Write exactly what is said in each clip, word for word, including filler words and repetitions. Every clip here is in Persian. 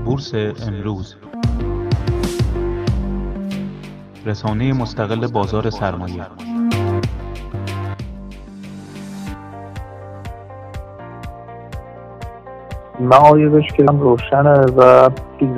بورس امروز، رسانه مستقل بازار سرمایه. معایبش که هم روشنه و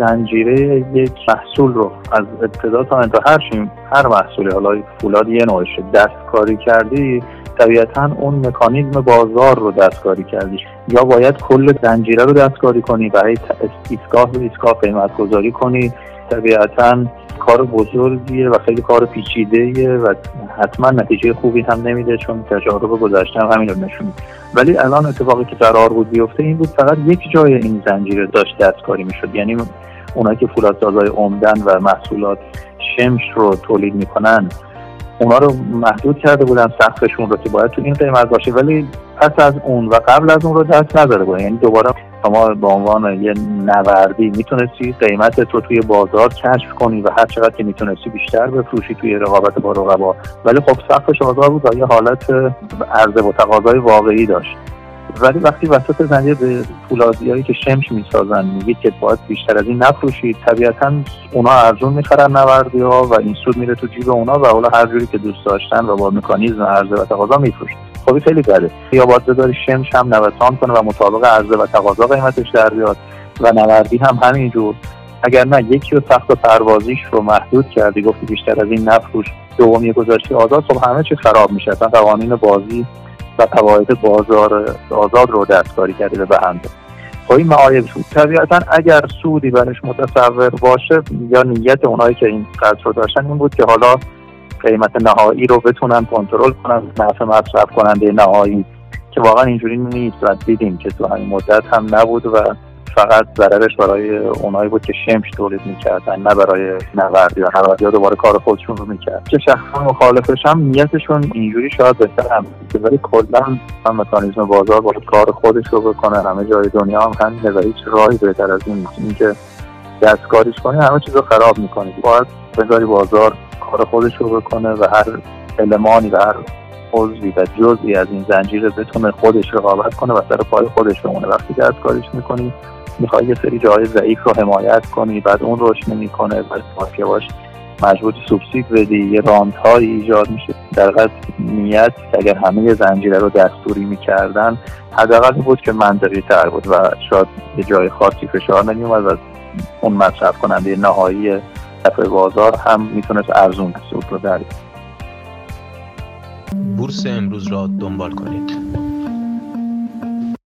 زنجیره یک محصول رو از ابتدا تا انتها هر هر محصولی، حالا فولاد یه نوعش دستکاری کردی، طبیعتاً اون مکانیزم بازار رو دستکاری کردی، یا باید کل زنجیره رو دستکاری کنی، برای ایستگاه به ایستگاه قیمت گذاری کنی. طبیعتاً کار بزرگیه و خیلی کار پیچیده‌ایه و حتما نتیجه خوبی هم نمیده، چون تجارب گذشته هم همین رو نشون میده. ولی الان اتفاقی که قرار بود بیفته این بود فقط یک جای این زنجیره داشت دستکاری میشد، یعنی اونایی که فولادسازهای عمدن و محصولات شمش رو تولید میکنن اونا رو محدود کرده بودن سقفشون رو که باید تو این قیمت باشه، ولی پس از اون و قبل از اون رو دست نداره بود. یعنی دوباره شما به عنوان یه نوردی میتونستی قیمت تو توی بازار کشف کنی و هر چقدر که میتونستی بیشتر بفروشی توی رقابت با رقبا، ولی خب سقفش آزاد بود و یه حالت عرضه و تقاضای واقعی داشت. ولی وقتی وسط زنجیره به فولادیایی که شمش میسازن میگید که باید بیشتر از این نفروشید، طبیعتاً اونا ارزون میخرن نوردی‌ها و این سود میره تو جیب اونا و اونا هر جوری که دوست داشتن و با مکانیزم عرضه و تقاضا میفروشن. خب خیلی بده. یا باید بذاری شمش هم نوسان کنه و مطابق عرضه و تقاضا قیمتش در بیاد و نوردی هم همینجور. اگر نه یکی رو سقف پروازیش رو محدود کردی، گفتی بیشتر از این نفروش، دومی گذاشتی آزاد، خب همه چی خراب میشه. اصلا قوانین بازی و قواعد بازار آزاد رو دستکاری کرده به هم. خب این معایب شد. طبیعتاً اگر سودی برش متصور باشه یا نیت اونایی که این قرض رو داشتن این بود که حالا قیمت نهایی رو بتونن کنترل کنن، نفع مصرف کننده نهایی، که واقعا اینجوری نیست و دیدیم که تو همین مدت هم نبود و فقط ضررش برای اونایی بود که شمش تولید میکردن، نه برای نوردی و نوردی ها دوباره کار خودشون رو میکرد. چه شخصا مخالفش هم نیتشون اینجوری شاید بهتر هم بود، ولی کلا هم مکانیزم بازار باید کار خودش رو بکنه. همه جای دنیا هم همینه و هیچ راهی بهتر از این نیست. این که دستکاریش کنی همه چیز رو خراب میکنی. باید بذاری بازار کار خودش رو بکنه و هر المانی و هر عضوی و جزئی از این زنجیره بتونه خودش رقابت کنه و سر پای خودش بمونه. وقتی دستکاریش میکنی میخوای یه سری جای ضعیف رو حمایت کنی، بعد اون رشد نمیکنه، بعد یواش مجبور سوبسید بدی، یه راندهایی ایجاد میشه. در حقیقت نیت اگر همه زنجیره رو دستوری میکردن حداقل بود که منطقی تر بود و شاید یه جای خاصی فشار نمیومد و اون مصرف کننده نهایی طرف بازار هم میتونست ارزون سود رو دریافت. بورس امروز را دنبال کنید.